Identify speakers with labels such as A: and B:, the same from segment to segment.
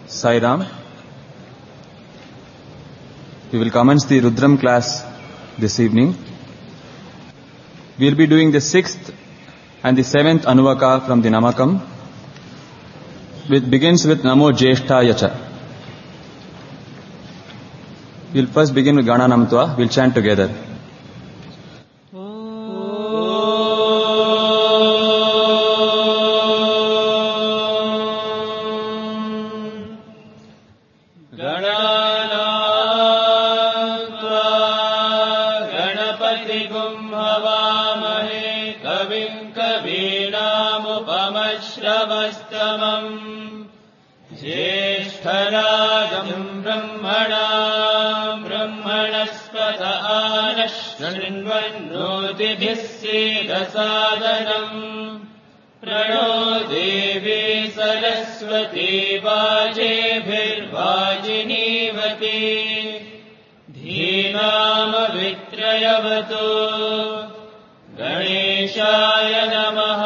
A: Sai Ram. We will commence the Rudram class this evening. We will be doing the 6th and the 7th Anuvaka from the Namakam, which begins with Namo Jyeshtaya Cha. We will first begin with Gana Namtva. We will chant together.
B: प्रणो देवी सरस्वती वाजेभिर्वाजिनीवती धीनामवित्रयवतु गणेशाय नमः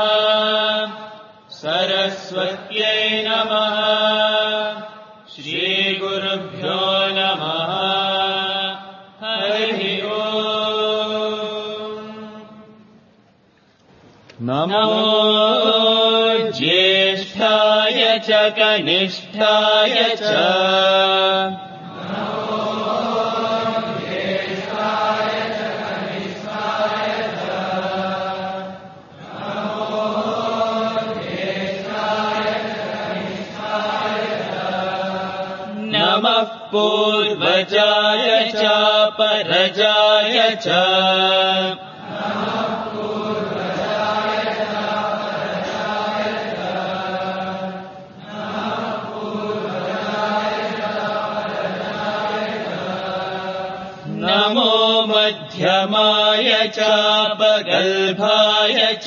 B: सरस्वत्यै नमः श्रीगुरुभ्यो नमः हरिः ओम् नमो ज्येष्ठाय च कनिष्ठाय च नमः पूर्वजाय च परजाय च नमो मध्यमाय च पगल्भाय च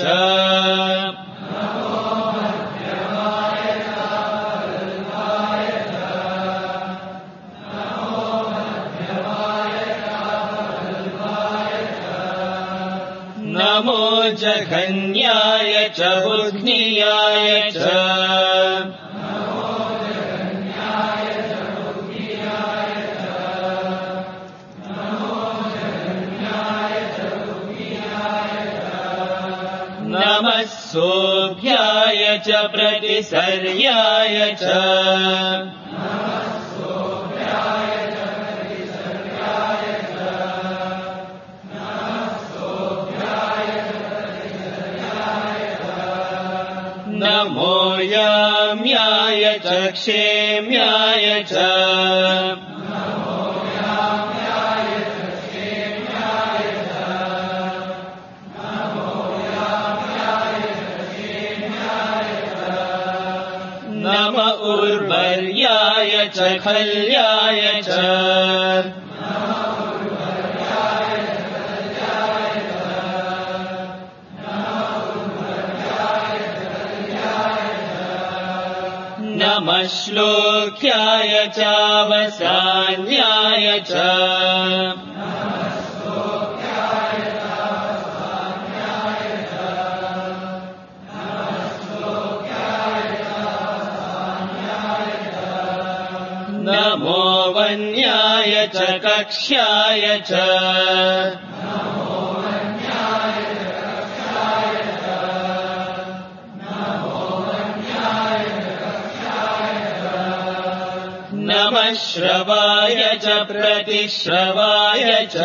B: नमो जघन्याय च बुध्नियाय च नमः सोऽभ्याय च प्रतिसर्याय च नमो याम्याय च क्षेम्याय च नम उर्वर्याय च खल्याय च नमः श्लोक्याय चावसान्याय च नमो वन्याय च कक्ष्याय च नमः श्रवाय च प्रतिश्रवाय च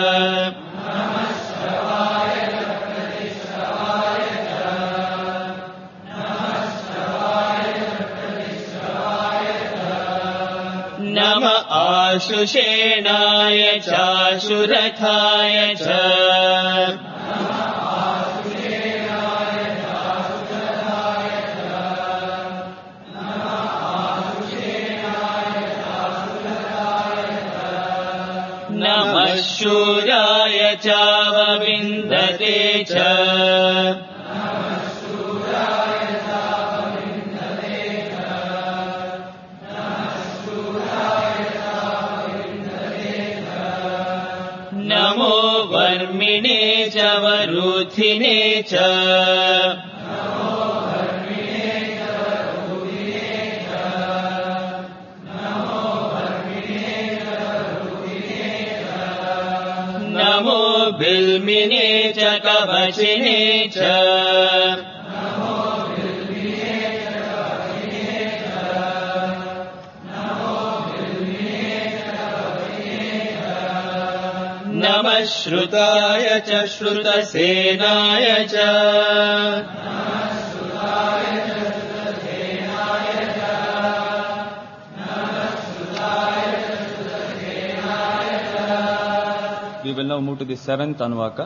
B: नम आशुषेणाय चाशुरथाय च नमः शूराय चावविन्दते च नमो वर्मिणे च वरुथिने च बिल्मिने च कवचिने च नमः श्रुताय च श्रुतसेनाय च
A: We will now move to the 7th Anuvaka.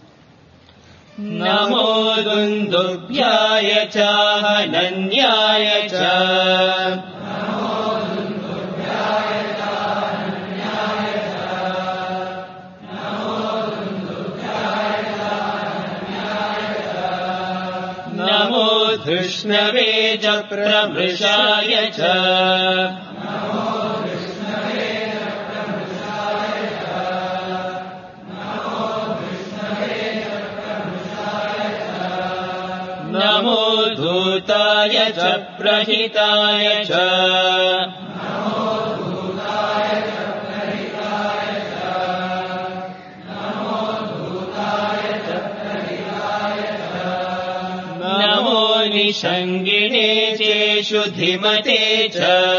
B: नमो दुन्दुभ्याय च हनन्याय च नमो धृष्णवे च प्रमृषाय च नमो धूताय च प्रहिताय च नमो निषङ्गिणे चेषु धिमते च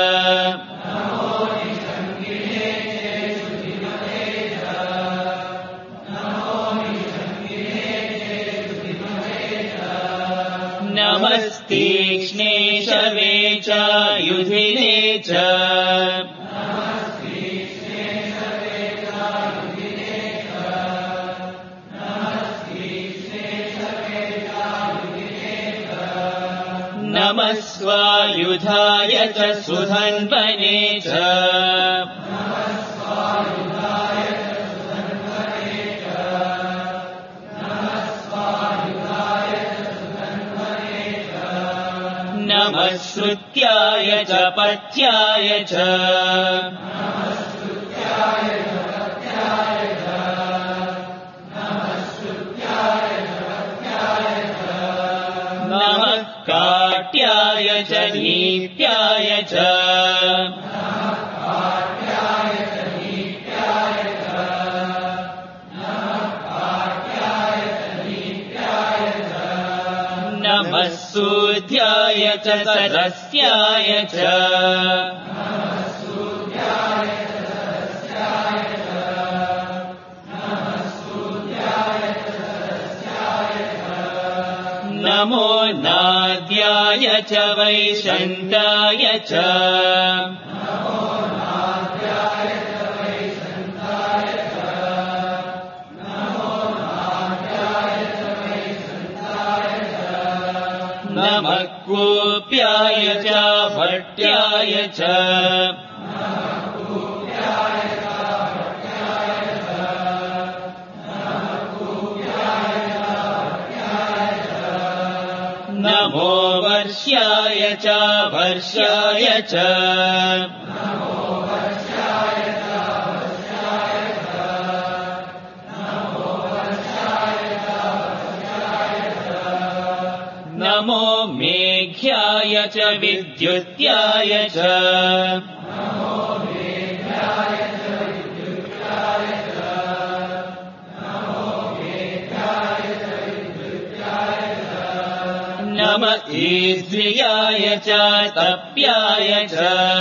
B: नमस्तीक्ष्णे शवे च युधिने च नमः स्वायुधाय च सुधन्वने च नमः श्रुत्याय च पथ्याय च नमः काट्याय च नीत्याय च नमः सूद्याय च सरस्याय च नमो नाद्याय च वैशन्ताय च नमः कूप्याय च भट्याय च नमो वर्ष्याय च वर्ष्याय च नमो मेघ्याय च विद्युत्याय च नमः ईद्रियाय च तप्याय च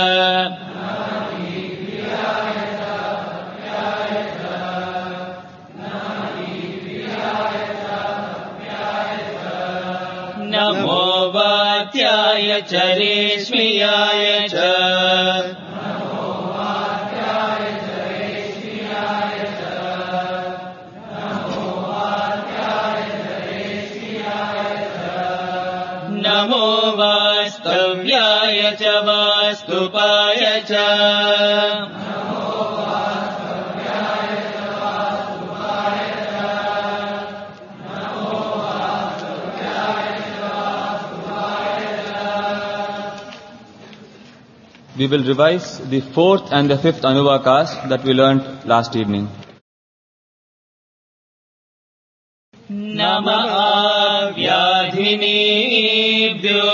B: नमो वात्याय च रेश्म्याय च नमो वास्तव्याय च वास्तुपाय च
A: We will revise the 4th and the 5th Anuvakas that we learnt last evening.
B: नमः व्याधिनेभ्यो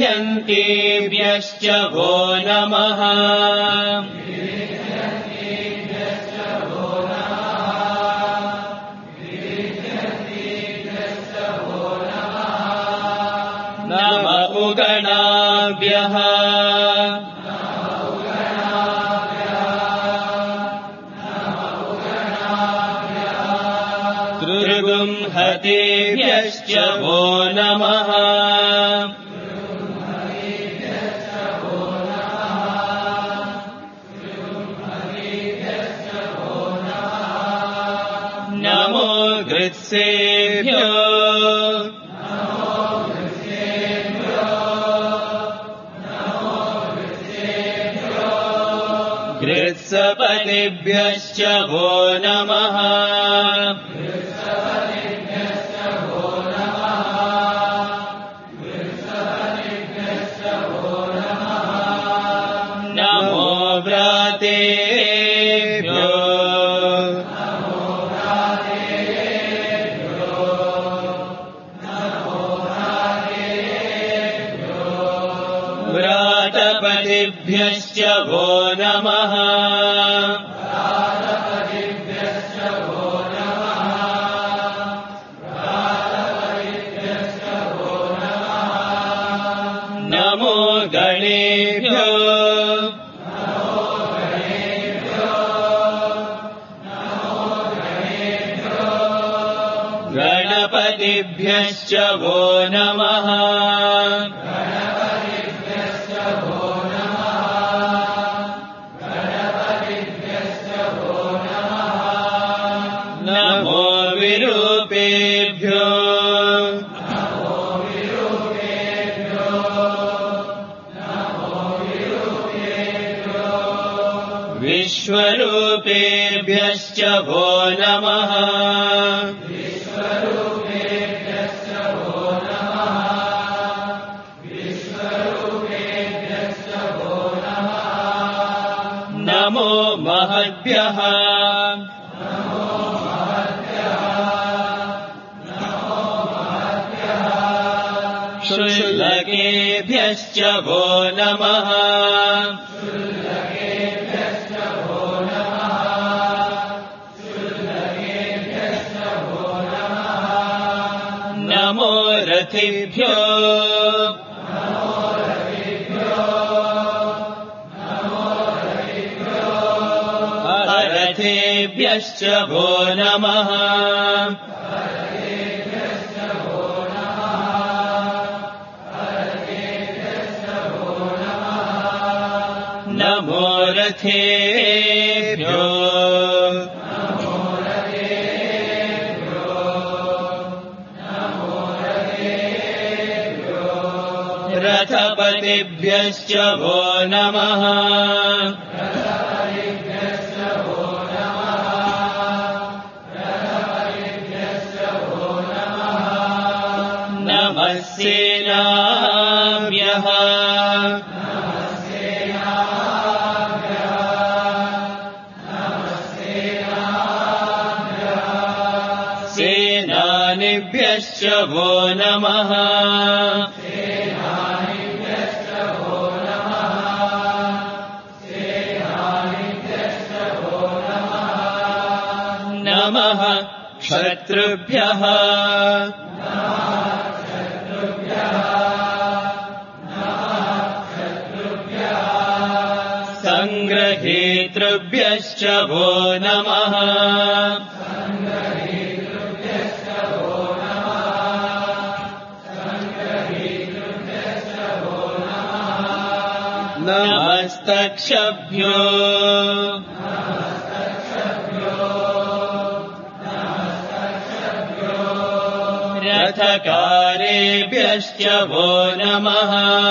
B: विविध्यन्तेभ्यश्च वो नमः नम उगणाभ्यः त्रिगुंहतेभ्यश्च वो नमः नमो गृत्सेभ्यो गृत्सपतिभ्यश्च वो नमः नमो व्रातेभ्यो व्रातपतिभ्यश्च वो नमः नमो गणेभ्यो गणपतिभ्यश्च वो नमः नमो विरूपेभ्यो विश्वरूपेभ्यश्च वो नमः नमो महद्भ्यः शुल्लकेभ्यश्च वो नमः नमो रथिभ्यो रथेभ्यश्च वो नमः नमो रथेभ्यो रथपतिभ्यश्च वो नमः नमः सेनाभ्यः सेनानिभ्यश्च वो नमः नमः क्षत्रुभ्यः संग्रहेतृभ्यश्च वो नमः नमस्तक्षभ्यो रथकारेभ्यश्च वो नमः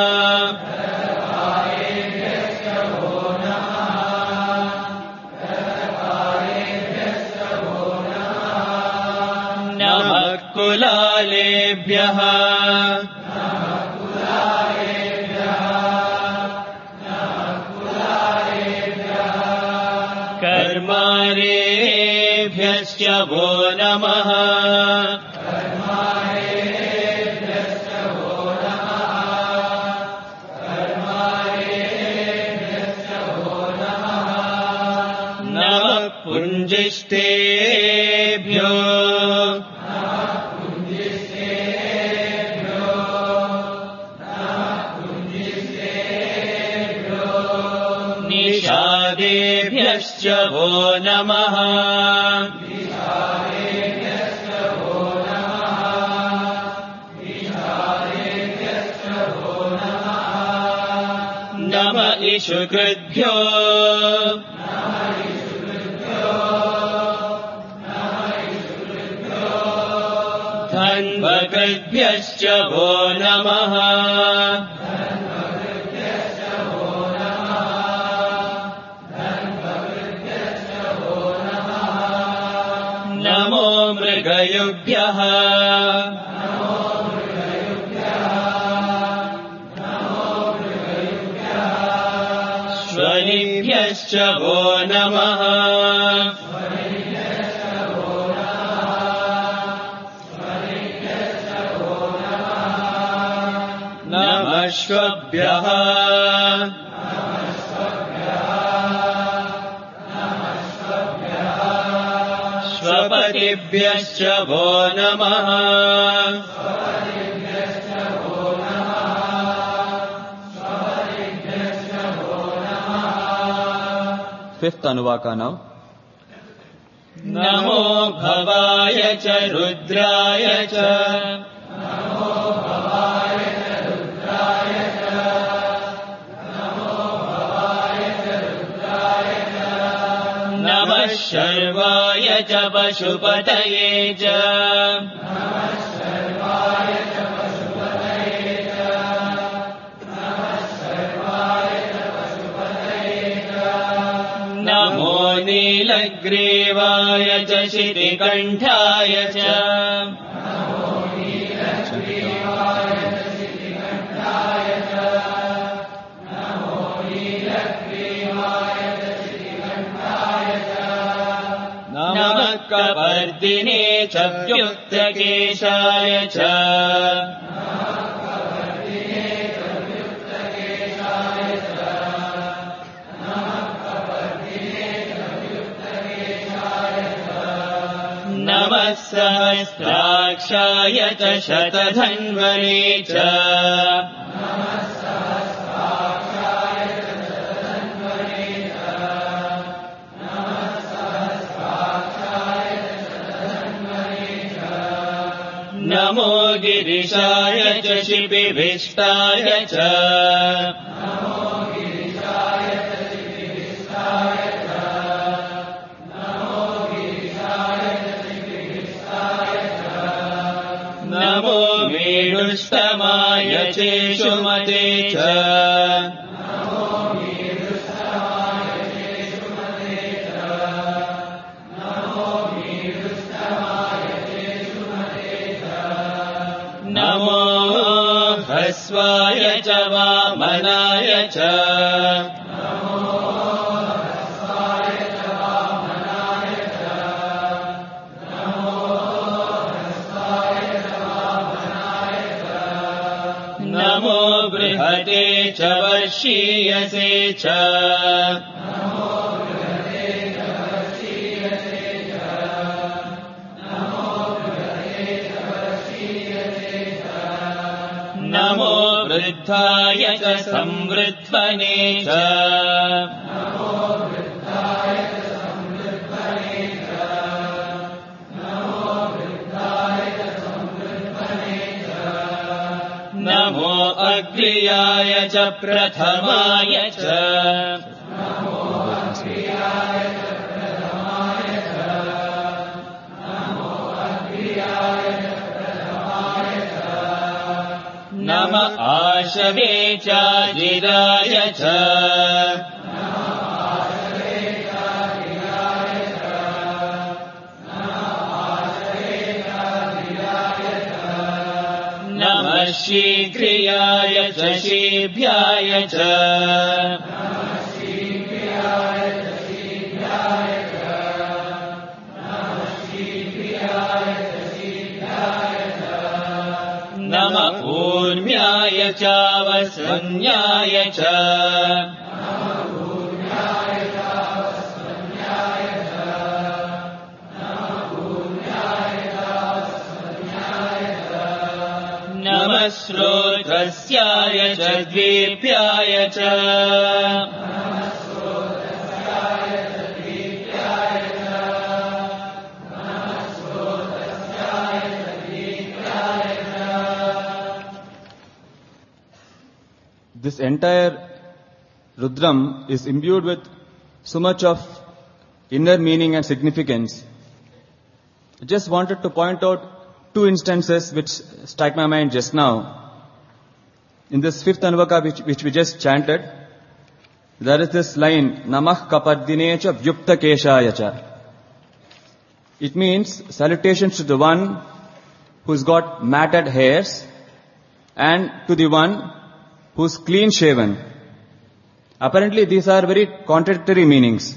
B: नमः कुलालेभ्यः कर्मारेभ्यश्च वो नमः पुञ्जिष्ठेभ्यो निषादेभ्यश्च वो नमः नम इषुकृद्भ्यो धन्वकृद्भ्यश्च वो नमः नमो मृगयुभ्यः श्वनिभ्यश्च वो नमः नमश्वभ्यः स्वपतिभ्यश्च वो नमः
A: Fifth Anuvaka now.
B: नमो भवाय च रुद्राय च नमः शर्वाय च पशुपतये च नमो नीलग्रीवाय च शितिकण्ठाय च नमः कपर्दिने च व्युक्तकेशाय च नमः सहस्राक्षाय च शतधन्वने च नमो गिरिशाय च शिपिविष्टाय च नमो मेरुष्टमाय चेषुमते च नमो ह्रस्वाय च वामनाय च नमो बृहते च वर्षीयसे च नमो वृद्धाय च संवृध्वने च नमो अग्र्याय च प्रथमाय च नम आशवे चाजिराय च नमः शीघ्रियाय च शीभ्याय च नमः ऊर्म्याय चावसन्याय च रस्याय च द्वीप्याय च
A: This entire Rudram is imbued with so much of inner meaning and significance. I just wanted to point out two instances which strike my mind just now. In this fifth Anuvaka which we just chanted, there is this line, Namah Kapardinecha Vyupta Keshayacha. It means salutations to the one who's got matted hairs and to the one who's clean shaven. Apparently these are very contradictory meanings.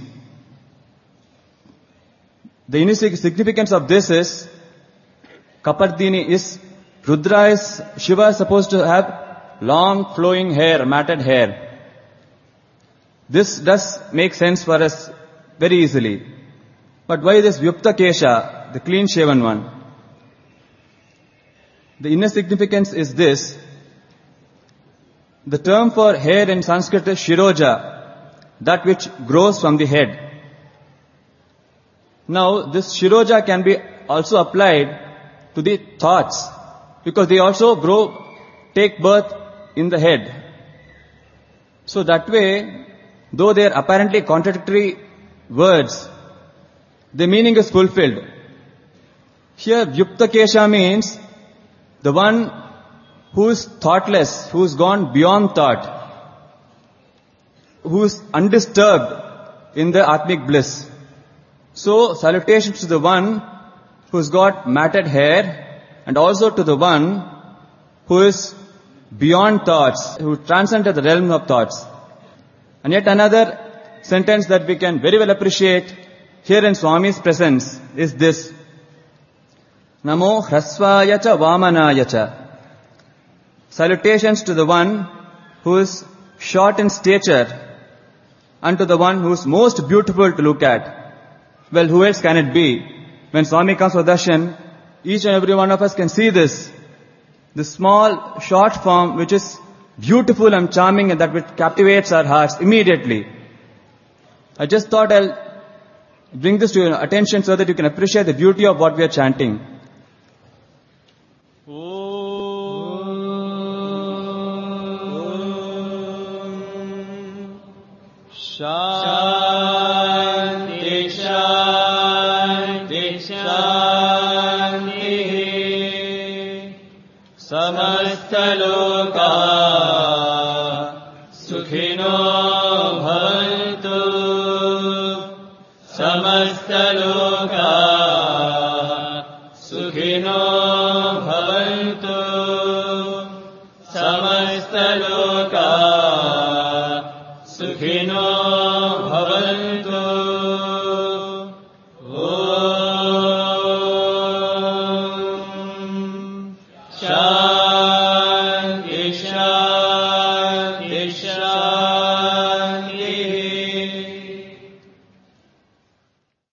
A: The inner significance of this is, Kapardini is, Rudra is, Shiva is supposed to have long flowing hair, matted hair. This does make sense for us very easily. But why this Vyupta Kesha, the clean shaven one? The inner significance is this. The term for hair in Sanskrit is Shiroja, that which grows from the head. Now, this Shiroja can be also applied to the thoughts, because they also take birth in the head. So that way, though they are apparently contradictory words, the meaning is fulfilled. Here, Vyupta Kesha means the one who is thoughtless, who has gone beyond thought, who is undisturbed in the Atmic bliss. So, salutations to the one who has got matted hair, and also to the one who is beyond thoughts, who transcended the realm of thoughts. And yet another sentence that we can very well appreciate here in Swami's presence is this. Namo Hrasvaya cha Vamanaya cha. Salutations to the one who is short in stature and to the one who is most beautiful to look at. Well, who else can it be? When Swami comes for darshan, each and every one of us can see this small, short form which is beautiful and charming and that which captivates our hearts immediately. I just thought I'll bring this to your attention so that you can appreciate the beauty of what we are chanting.
B: Shanti, Shanti, Shanti. Samasta loka sukhino bhavantu. Samasta loka sukhino bhavantu. Samasta loka